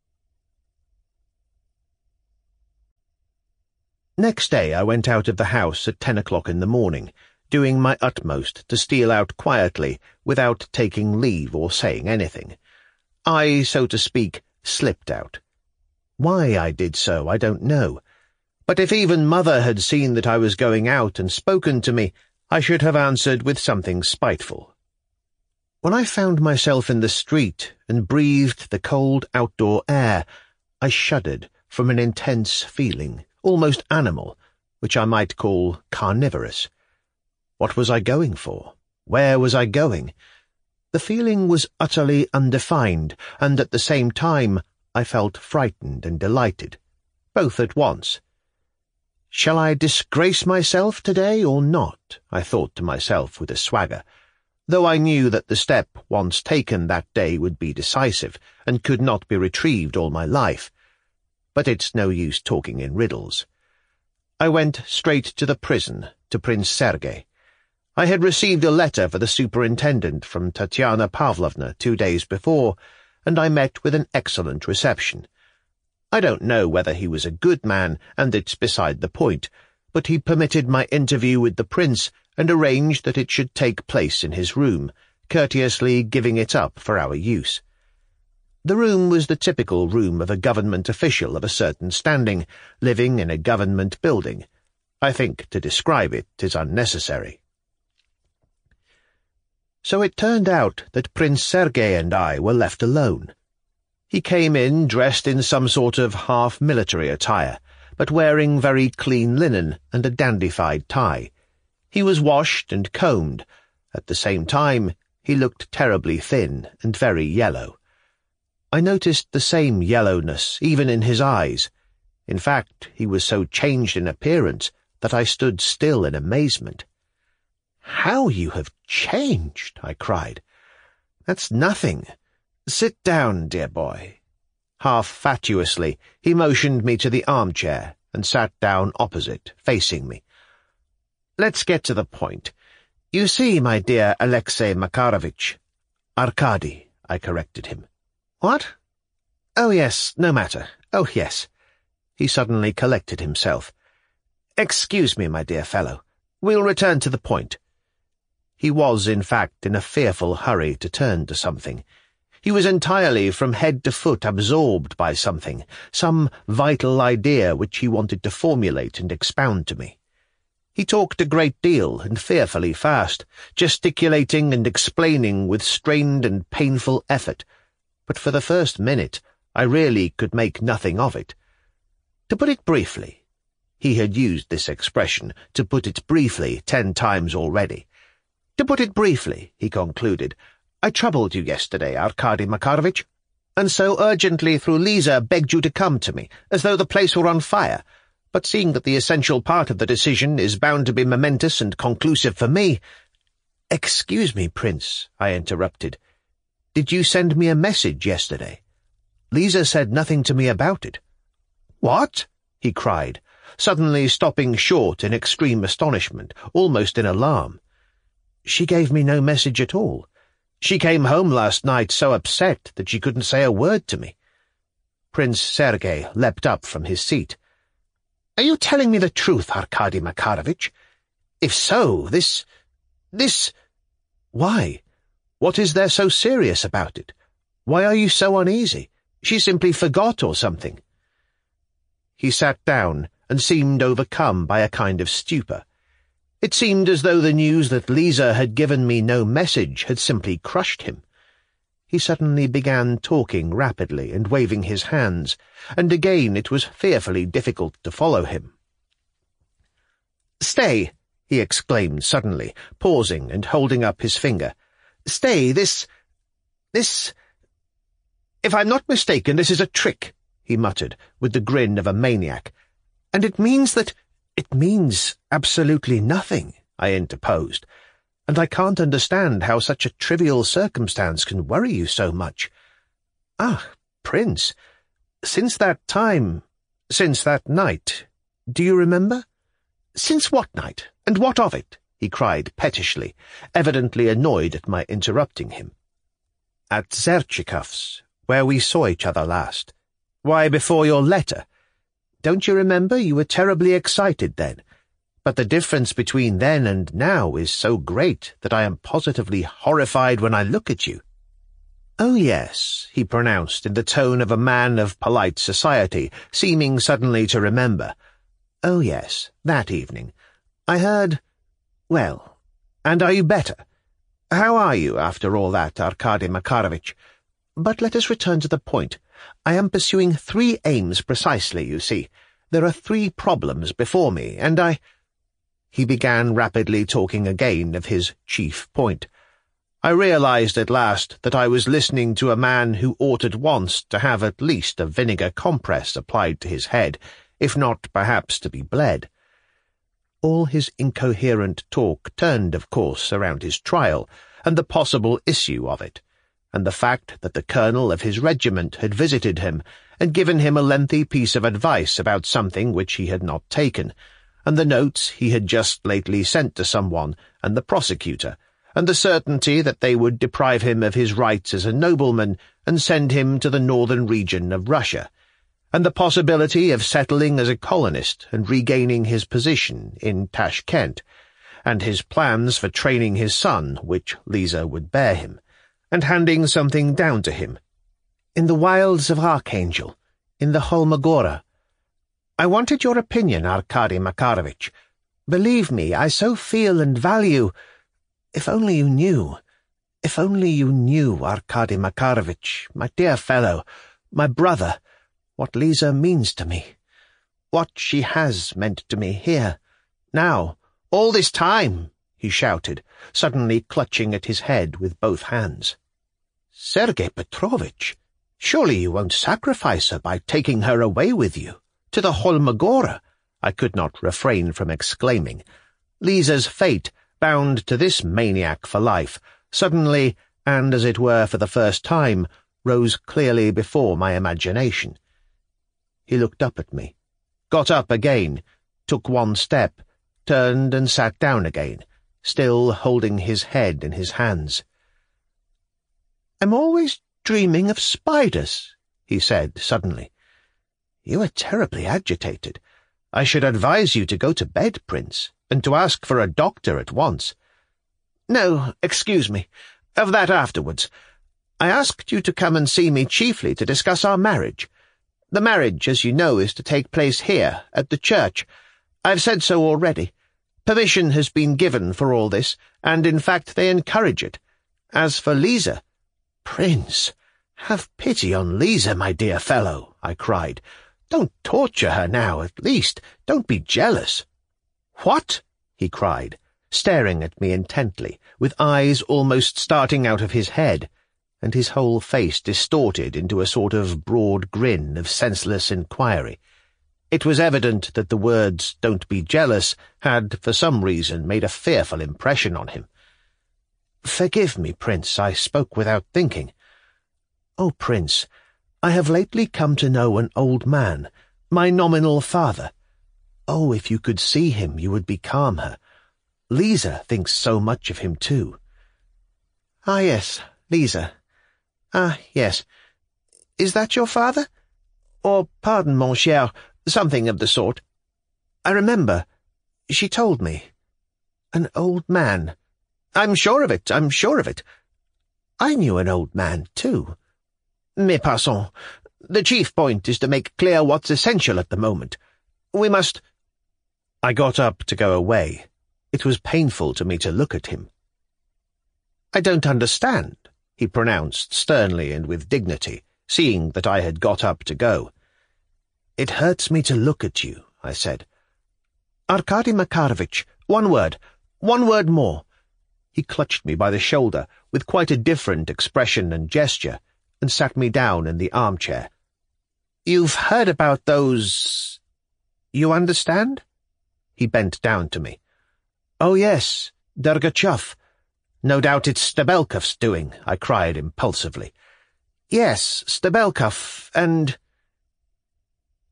Next day I went out of the house at ten o'clock in the morning, doing my utmost to steal out quietly without taking leave or saying anything. I, so to speak, slipped out. Why I did so I don't know, but if even Mother had seen that I was going out and spoken to me, I should have answered with something spiteful. When I found myself in the street and breathed the cold outdoor air, I shuddered from an intense feeling, almost animal, which I might call carnivorous. What was I going for? Where was I going? The feeling was utterly undefined, and at the same time I felt frightened and delighted, both at once. Shall I disgrace myself today or not? I thought to myself with a swagger, though I knew that the step once taken that day would be decisive, and could not be retrieved all my life. But it's no use talking in riddles. I went straight to the prison, to Prince Sergei. I had received a letter for the superintendent from Tatiana Pavlovna two days before, and I met with an excellent reception. I don't know whether he was a good man, and it's beside the point, but he permitted my interview with the prince and arranged that it should take place in his room, courteously giving it up for our use. The room was the typical room of a government official of a certain standing, living in a government building. I think to describe it is unnecessary. So it turned out that Prince Sergei and I were left alone. He came in dressed in some sort of half-military attire, but wearing very clean linen and a dandified tie. He was washed and combed. At the same time, he looked terribly thin and very yellow. I noticed the same yellowness even in his eyes. In fact, he was so changed in appearance that I stood still in amazement. "How you have changed!" I cried. "That's nothing. Sit down, dear boy." Half fatuously, he motioned me to the armchair and sat down opposite, facing me. "Let's get to the point. You see, my dear Alexei Makarovich—" "Arkady," I corrected him. "What? Oh, yes, no matter. Oh, yes." He suddenly collected himself. "Excuse me, my dear fellow. We'll return to the point." He was, in fact, in a fearful hurry to turn to something. He was entirely from head to foot absorbed by something, some vital idea which he wanted to formulate and expound to me. He talked a great deal and fearfully fast, gesticulating and explaining with strained and painful effort, but for the first minute I really could make nothing of it. To put it briefly, he had used this expression, to put it briefly, ten times already. To put it briefly, he concluded, I troubled you yesterday, Arkady Makarovich, and so urgently through Lisa begged you to come to me, as though the place were on fire. But seeing that the essential part of the decision is bound to be momentous and conclusive for me— "Excuse me, Prince," I interrupted. "Did you send me a message yesterday? Lisa said nothing to me about it." "What?" he cried, suddenly stopping short in extreme astonishment, almost in alarm. "She gave me no message at all. She came home last night so upset that she couldn't say a word to me." Prince Sergei leapt up from his seat. "Are you telling me the truth, Arkady Makarovich? If so, this... this... Why? What is there so serious about it? Why are you so uneasy? She simply forgot or something." He sat down and seemed overcome by a kind of stupor. It seemed as though the news that Lisa had given me no message had simply crushed him. He suddenly began talking rapidly and waving his hands, and again it was fearfully difficult to follow him. "Stay!" he exclaimed suddenly, pausing and holding up his finger. "Stay, this... this... If I'm not mistaken, this is a trick," he muttered, with the grin of a maniac. "And it means that—" "It means absolutely nothing," I interposed, "and I can't understand how such a trivial circumstance can worry you so much. Ah, Prince, Since that time, since that night, do you remember? Since what night, and what of it? He cried pettishly, evidently annoyed at my interrupting him. At Zerchikov's, where we saw each other last. Why, before your letter. Don't you remember you were terribly excited then? But the difference between then and now is so great that I am positively horrified when I look at you. Oh, yes, he pronounced in the tone of a man of polite society, seeming suddenly to remember. Oh, yes, that evening. I heard... Well, and are you better? How are you after all that, Arkady Makarovich? But let us return to the point. I am pursuing three aims precisely, you see. There are three problems before me, and I... He began rapidly talking again of his chief point. I realized at last that I was listening to a man who ought at once to have at least a vinegar compress applied to his head, if not perhaps to be bled. All his incoherent talk turned, of course, around his trial, and the possible issue of it, and the fact that the colonel of his regiment had visited him and given him a lengthy piece of advice about something which he had not taken, and the notes he had just lately sent to someone and the prosecutor, and the certainty that they would deprive him of his rights as a nobleman and send him to the northern region of Russia, and the possibility of settling as a colonist and regaining his position in Tashkent, and his plans for training his son, which Lisa would bear him, and handing something down to him. In the wilds of Archangel, in the Holmogora. I wanted your opinion, Arkady Makarovich. Believe me, I so feel and value... If only you knew, if only you knew, Arkady Makarovich, my dear fellow, my brother, what Lisa means to me, what she has meant to me here, now, all this time, he shouted, suddenly clutching at his head with both hands. Sergei Petrovich, surely you won't sacrifice her by taking her away with you, to the Holmogora, I could not refrain from exclaiming. Lisa's fate, bound to this maniac for life, suddenly, and as it were for the first time, rose clearly before my imagination. He looked up at me, got up again, took one step, turned and sat down again, still holding his head in his hands. "I'm always dreaming of spiders," he said suddenly. "You are terribly agitated. I should advise you to go to bed, Prince, and to ask for a doctor at once." "No, excuse me. Of that afterwards. I asked you to come and see me chiefly to discuss our marriage. The marriage, as you know, is to take place here, at the church. I've said so already. Permission has been given for all this, and in fact they encourage it. As for Lisa—" "Prince, have pity on Lisa, my dear fellow," I cried. "Don't torture her now, at least. Don't be jealous." "What?" he cried, staring at me intently, with eyes almost starting out of his head, and his whole face distorted into a sort of broad grin of senseless inquiry. It was evident that the words, "don't be jealous," had, for some reason, made a fearful impression on him. "Forgive me, Prince, I spoke without thinking. Oh, Prince, I have lately come to know an old man, my nominal father. Oh, if you could see him, you would be calmer. Lisa thinks so much of him, too." "Ah, yes, Lisa. Ah, yes. Is that your father? Or, pardon, mon cher, something of the sort. I remember. She told me. An old man. I'm sure of it, I'm sure of it. I knew an old man, too. Mais passons. The chief point is to make clear what's essential at the moment. We must—" I got up to go away. It was painful to me to look at him. "I don't understand," he pronounced sternly and with dignity, seeing that I had got up to go. "It hurts me to look at you," I said. "Arkady Makarovich, one word, one word more." He clutched me by the shoulder with quite a different expression and gesture, and sat me down in the armchair. "You've heard about those... You understand?" He bent down to me. "Oh, yes, Dergachev. No doubt it's Stabelkov's doing," I cried impulsively. "Yes, Stabelkov, and—"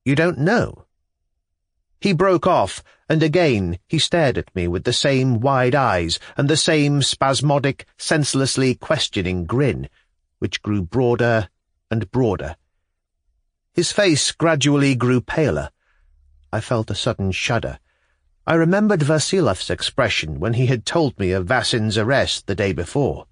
You don't know?" He broke off, and again he stared at me with the same wide eyes and the same spasmodic, senselessly questioning grin, which grew broader and broader. His face gradually grew paler. I felt a sudden shudder. I remembered Vasilov's expression when he had told me of Vasin's arrest the day before.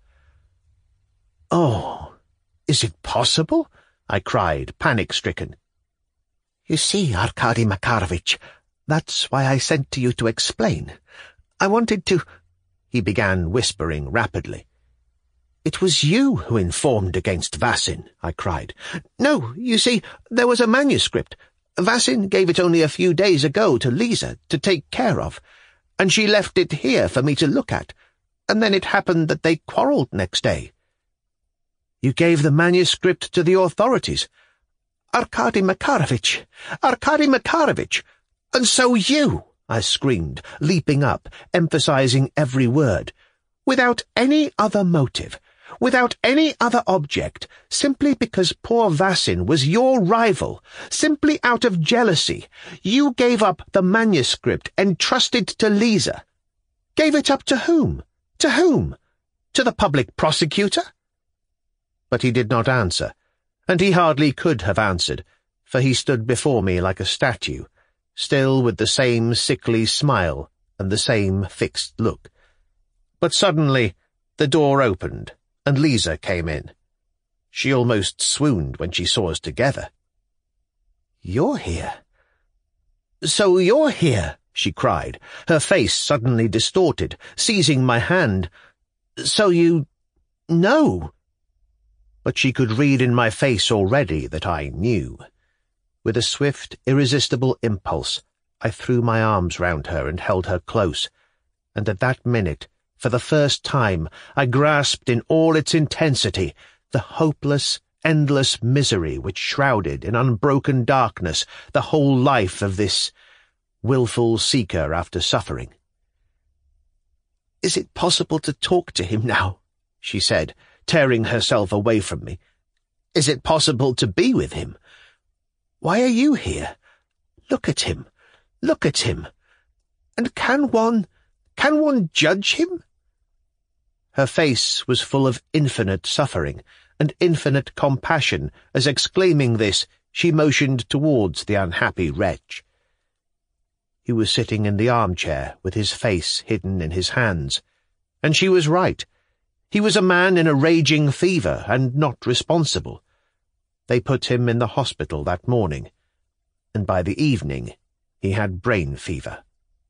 "Oh, is it possible?" I cried, panic-stricken. "You see, Arkady Makarovich, that's why I sent to you to explain. I wanted to—" he began whispering rapidly. "It was you who informed against Vasin," I cried. "No, you see, there was a manuscript. Vasin gave it only a few days ago to Lisa to take care of, and she left it here for me to look at, and then it happened that they quarrelled next day." "You gave the manuscript to the authorities?" "Arkady Makarovich! Arkady Makarovich! And so you!" I screamed, leaping up, emphasizing every word. "Without any other motive, without any other object, simply because poor Vasin was your rival, simply out of jealousy, you gave up the manuscript entrusted to Lisa. Gave it up to whom? To whom? To the public prosecutor?" But he did not answer, and he hardly could have answered, for he stood before me like a statue, still with the same sickly smile and the same fixed look. But suddenly the door opened, and Lisa came in. She almost swooned when she saw us together. "You're here." "So you're here," she cried, her face suddenly distorted, seizing my hand. "So you know." But she could read in my face already that I knew. With a swift, irresistible impulse, I threw my arms round her and held her close, and at that minute, for the first time, I grasped in all its intensity the hopeless, endless misery which shrouded in unbroken darkness the whole life of this willful seeker after suffering. "Is it possible to talk to him now?" she said, tearing herself away from me. "Is it possible to be with him? Why are you here? Look at him, look at him. And can one, can one judge him?" Her face was full of infinite suffering and infinite compassion as, exclaiming this, she motioned towards the unhappy wretch. He was sitting in the armchair with his face hidden in his hands, and she was right. He was a man in a raging fever and not responsible. They put him in the hospital that morning, and by the evening he had brain fever.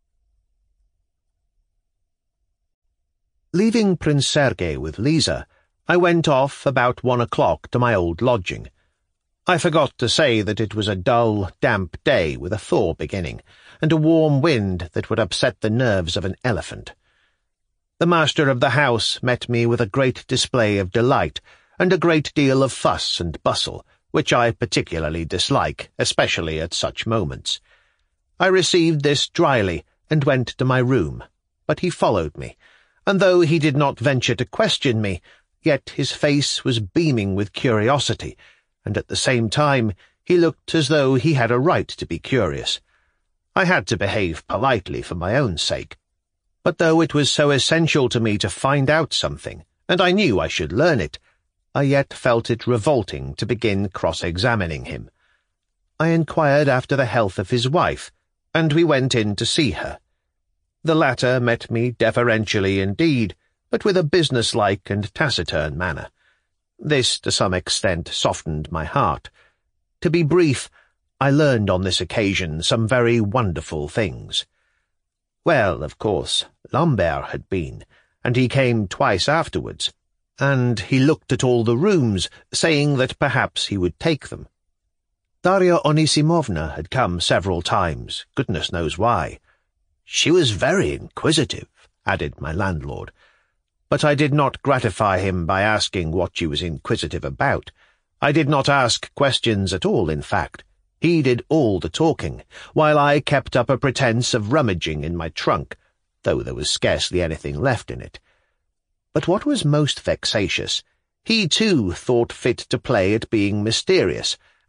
Leaving Prince Sergei with Lisa, I went off about one o'clock to my old lodging. I forgot to say that it was a dull, damp day with a thaw beginning, and a warm wind that would upset the nerves of an elephant. The master of the house met me with a great display of delight, and a great deal of fuss and bustle, which I particularly dislike, especially at such moments. I received this dryly, and went to my room, but he followed me, and though he did not venture to question me, yet his face was beaming with curiosity, and at the same time he looked as though he had a right to be curious. I had to behave politely for my own sake, but though it was so essential to me to find out something, and I knew I should learn it, I yet felt it revolting to begin cross-examining him. I inquired after the health of his wife, and we went in to see her. The latter met me deferentially indeed, but with a businesslike and taciturn manner. This, to some extent, softened my heart. To be brief, I learned on this occasion some very wonderful things. Well, of course, Lambert had been, and he came twice afterwards, and he looked at all the rooms, saying that perhaps he would take them. Darya Onisimovna had come several times, goodness knows why. She was very inquisitive, added my landlord, but I did not gratify him by asking what she was inquisitive about. I did not ask questions at all, in fact. He did all the talking, while I kept up a pretence of rummaging in my trunk, though there was scarcely anything left in it. But what was most vexatious, he too thought fit to play at being mysterious,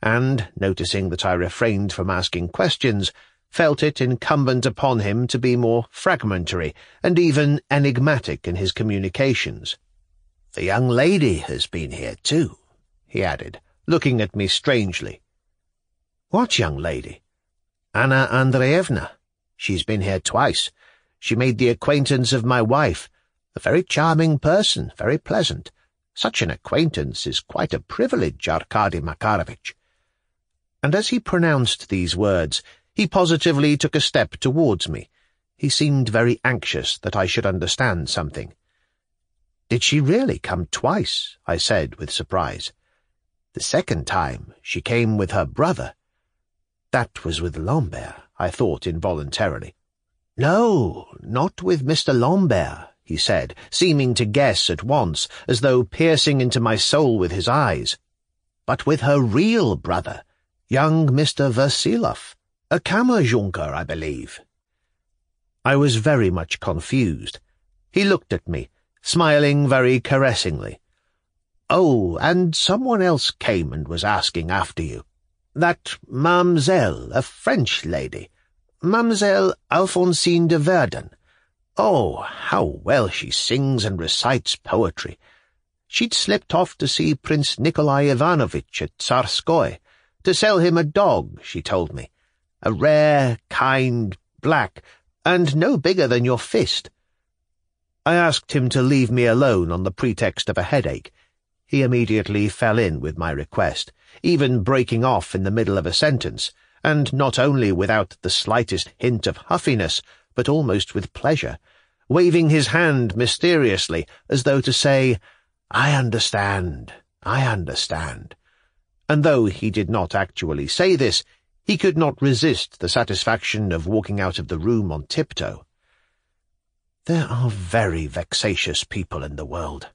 and, noticing that I refrained from asking questions, felt it incumbent upon him to be more fragmentary and even enigmatic in his communications. "The young lady has been here too," he added, looking at me strangely. "What young lady?" "Anna Andreevna. She's been here twice. She made the acquaintance of my wife. A very charming person, very pleasant. Such an acquaintance is quite a privilege, Arkady Makarovich." And as he pronounced these words, he positively took a step towards me. He seemed very anxious that I should understand something. "Did she really come twice?" I said with surprise. "The second time she came with her brother." That was with Lambert, I thought involuntarily. "No, not with Mister Lambert," he said, seeming to guess at once, as though piercing into my soul with his eyes, "but with her real brother, young Mister Versilov, a Kammerjunker, I believe." I was very much confused. He looked at me, smiling very caressingly. "Oh, and someone else came and was asking after you. That Mademoiselle, a French lady, Mademoiselle Alphonsine de Verdun. Oh, how well she sings and recites poetry. She'd slipped off to see Prince Nikolai Ivanovich at Tsarskoye, to sell him a dog, she told me. A rare, kind, black, and no bigger than your fist." I asked him to leave me alone on the pretext of a headache. He immediately fell in with my request, even breaking off in the middle of a sentence, and not only without the slightest hint of huffiness, but almost with pleasure, waving his hand mysteriously, as though to say, "I understand, I understand." And though he did not actually say this, he could not resist the satisfaction of walking out of the room on tiptoe. There are very vexatious people in the world.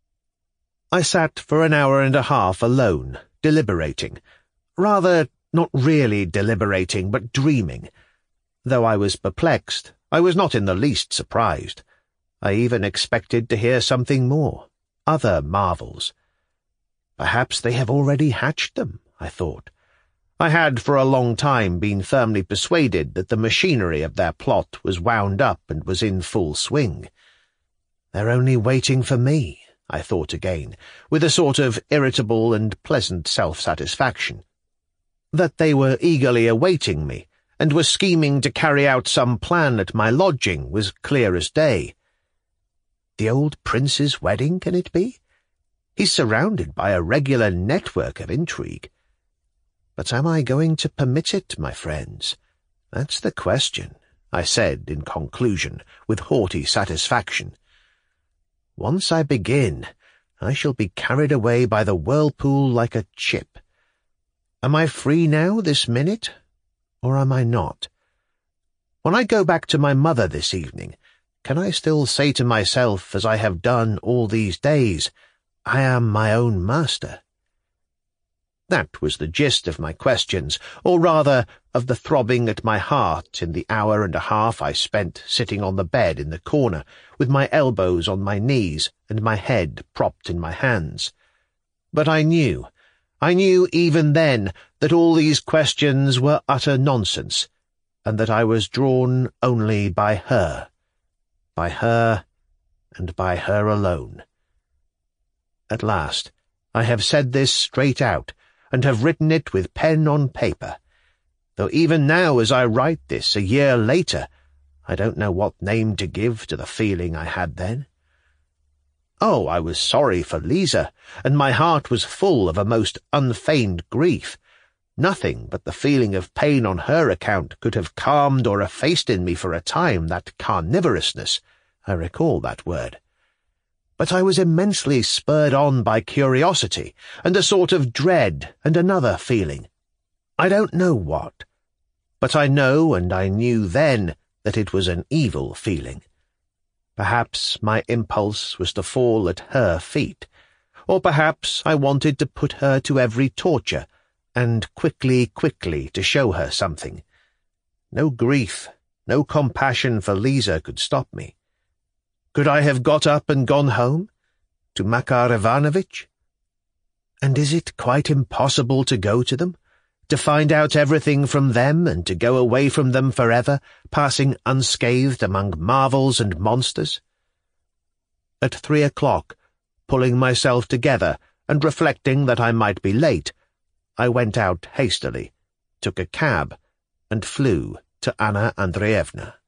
I sat for an hour and a half alone, deliberating. Rather, not really deliberating, but dreaming. Though I was perplexed, I was not in the least surprised. I even expected to hear something more, other marvels. Perhaps they have already hatched them, I thought. I had for a long time been firmly persuaded that the machinery of their plot was wound up and was in full swing. They're only waiting for me, I thought again, with a sort of irritable and pleasant self-satisfaction. That they were eagerly awaiting me, and were scheming to carry out some plan at my lodging, was clear as day. The old prince's wedding, can it be? He's surrounded by a regular network of intrigue. But am I going to permit it, my friends? That's the question, I said in conclusion, with haughty satisfaction. Once I begin, I shall be carried away by the whirlpool like a chip. Am I free now, this minute, or am I not? When I go back to my mother this evening, can I still say to myself, as I have done all these days, I am my own master? That was the gist of my questions, or rather of the throbbing at my heart in the hour and a half I spent sitting on the bed in the corner, with my elbows on my knees and my head propped in my hands. But I knew, I knew even then that all these questions were utter nonsense, and that I was drawn only by her, by her and by her alone. At last, I have said this straight out, and have written it with pen on paper, though even now as I write this, a year later, I don't know what name to give to the feeling I had then. Oh, I was sorry for Lisa, and my heart was full of a most unfeigned grief. Nothing but the feeling of pain on her account could have calmed or effaced in me for a time that carnivorousness, I recall that word. But I was immensely spurred on by curiosity, and a sort of dread, and another feeling. I don't know what, but I know, and I knew then, that it was an evil feeling. Perhaps my impulse was to fall at her feet, or perhaps I wanted to put her to every torture, and quickly, quickly to show her something. No grief, no compassion for Lisa could stop me. Could I have got up and gone home? To Makar Ivanovich? And is it quite impossible to go to them, To find out everything from them and to go away from them forever, passing unscathed among marvels and monsters? At three o'clock, pulling myself together and reflecting that I might be late, I went out hastily, took a cab, and flew to Anna Andreevna.